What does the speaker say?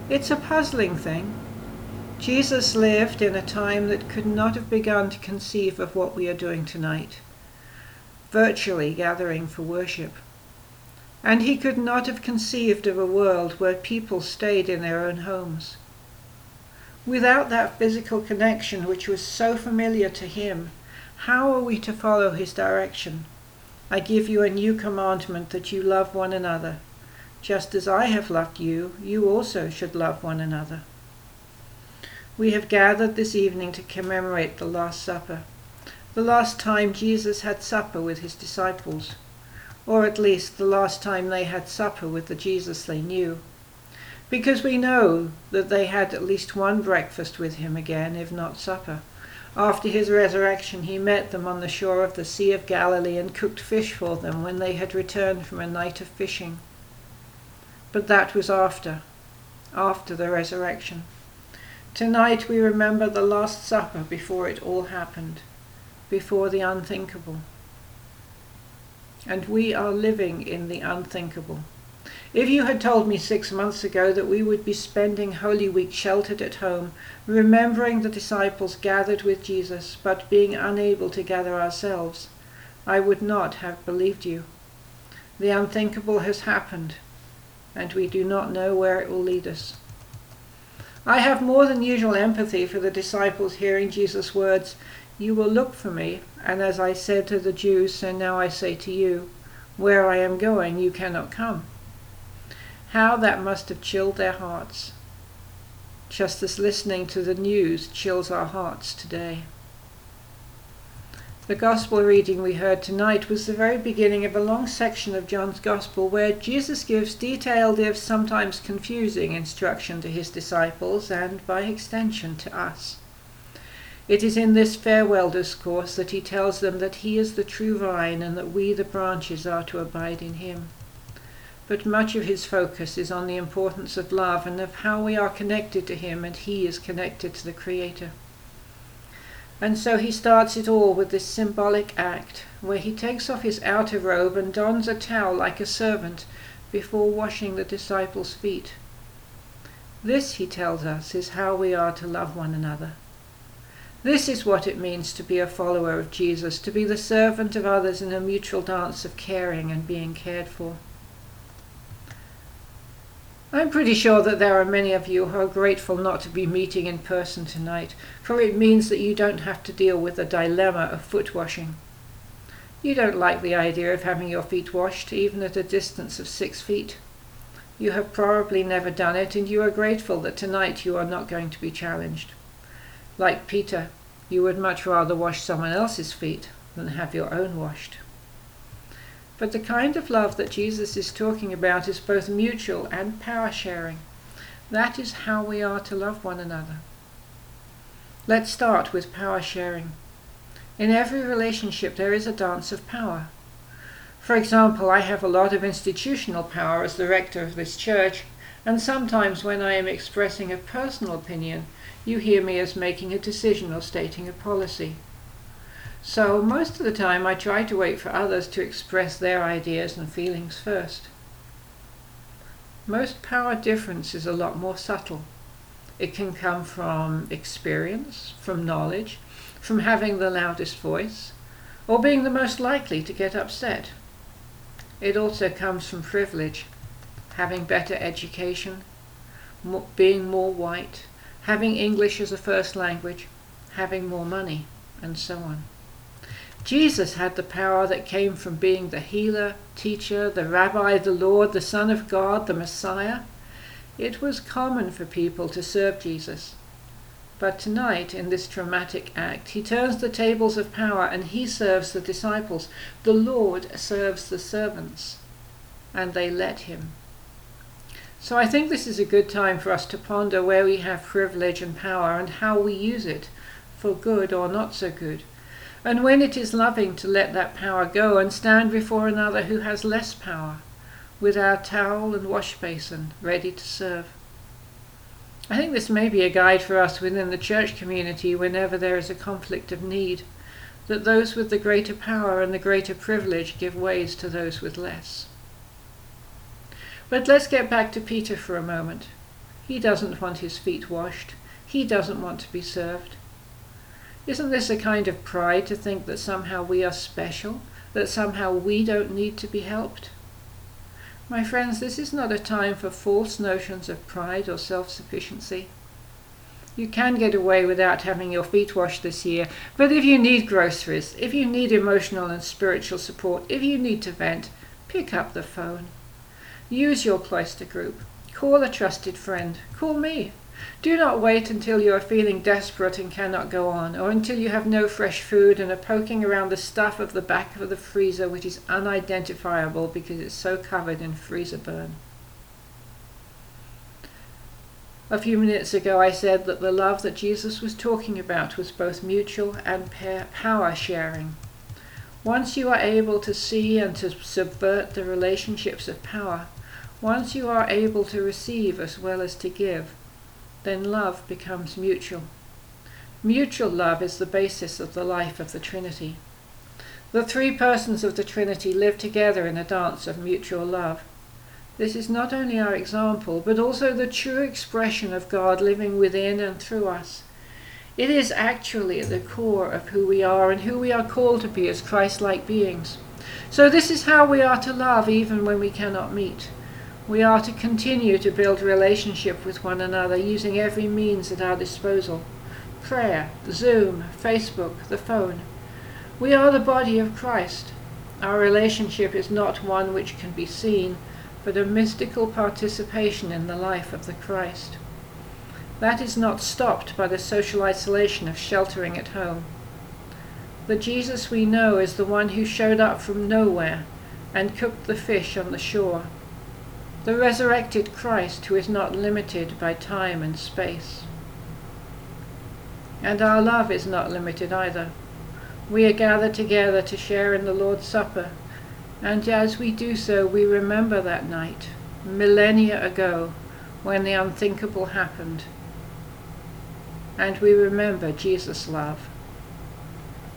It's a puzzling thing. Jesus lived in a time that could not have begun to conceive of what we are doing tonight, virtually gathering for worship. And he could not have conceived of a world where people stayed in their own homes. Without that physical connection which was so familiar to him, how are we to follow his direction? I give you a new commandment, that you love one another. Just as I have loved you, you also should love one another. We have gathered this evening to commemorate the Last Supper, the last time Jesus had supper with his disciples, or at least the last time they had supper with the Jesus they knew, because we know that they had at least one breakfast with him again, if not supper. After his resurrection, he met them on the shore of the Sea of Galilee and cooked fish for them when they had returned from a night of fishing. But that was after the resurrection. Tonight we remember the Last Supper before it all happened, before the unthinkable. And we are living in the unthinkable. If you had told me 6 months ago that we would be spending Holy Week sheltered at home, remembering the disciples gathered with Jesus, but being unable to gather ourselves, I would not have believed you. The unthinkable has happened, and we do not know where it will lead us. I have more than usual empathy for the disciples hearing Jesus' words, "You will look for me, and as I said to the Jews, so now I say to you, where I am going, you cannot come." How that must have chilled their hearts, just as listening to the news chills our hearts today. The Gospel reading we heard tonight was the very beginning of a long section of John's Gospel where Jesus gives detailed, if sometimes confusing, instruction to his disciples and, by extension, to us. It is in this farewell discourse that he tells them that he is the true vine and that we, the branches, are to abide in him. But much of his focus is on the importance of love and of how we are connected to him and he is connected to the Creator. And so he starts it all with this symbolic act where he takes off his outer robe and dons a towel like a servant before washing the disciples' feet. This, he tells us, is how we are to love one another. This is what it means to be a follower of Jesus, to be the servant of others in a mutual dance of caring and being cared for. I'm pretty sure that there are many of you who are grateful not to be meeting in person tonight, for it means that you don't have to deal with the dilemma of foot washing. You don't like the idea of having your feet washed, even at a distance of 6 feet. You have probably never done it, and you are grateful that tonight you are not going to be challenged. Like Peter, you would much rather wash someone else's feet than have your own washed. But the kind of love that Jesus is talking about is both mutual and power-sharing. That is how we are to love one another. Let's start with power-sharing. In every relationship there is a dance of power. For example, I have a lot of institutional power as the rector of this church, and sometimes when I am expressing a personal opinion, you hear me as making a decision or stating a policy. So most of the time I try to wait for others to express their ideas and feelings first. Most power difference is a lot more subtle. It can come from experience, from knowledge, from having the loudest voice, or being the most likely to get upset. It also comes from privilege, having better education, being more white, having English as a first language, having more money, and so on. Jesus had the power that came from being the healer, teacher, the rabbi, the Lord, the Son of God, the Messiah. It was common for people to serve Jesus. But tonight, in this dramatic act, he turns the tables of power and he serves the disciples. The Lord serves the servants, and they let him. So I think this is a good time for us to ponder where we have privilege and power and how we use it, for good or not so good. And when it is loving to let that power go and stand before another who has less power, with our towel and wash basin ready to serve. I think this may be a guide for us within the church community whenever there is a conflict of need, that those with the greater power and the greater privilege give ways to those with less. But let's get back to Peter for a moment. He doesn't want his feet washed. He doesn't want to be served. Isn't this a kind of pride to think that somehow we are special, that somehow we don't need to be helped? My friends, this is not a time for false notions of pride or self-sufficiency. You can get away without having your feet washed this year, but if you need groceries, if you need emotional and spiritual support, if you need to vent, pick up the phone. Use your cloister group. Call a trusted friend. Call me. Do not wait until you are feeling desperate and cannot go on, or until you have no fresh food and are poking around the stuff of the back of the freezer which is unidentifiable because it's so covered in freezer burn. A few minutes ago I said that the love that Jesus was talking about was both mutual and power sharing. Once you are able to see and to subvert the relationships of power, once you are able to receive as well as to give, then love becomes mutual. Mutual love is the basis of the life of the Trinity. The three persons of the Trinity live together in a dance of mutual love. This is not only our example, but also the true expression of God living within and through us. It is actually at the core of who we are and who we are called to be as Christ-like beings. So this is how we are to love even when we cannot meet. We are to continue to build relationship with one another using every means at our disposal. Prayer, Zoom, Facebook, the phone. We are the body of Christ. Our relationship is not one which can be seen, but a mystical participation in the life of the Christ. That is not stopped by the social isolation of sheltering at home. The Jesus we know is the one who showed up from nowhere and cooked the fish on the shore. The resurrected Christ who is not limited by time and space. And our love is not limited either. We are gathered together to share in the Lord's Supper, and as we do so we remember that night, millennia ago, when the unthinkable happened. And we remember Jesus' love.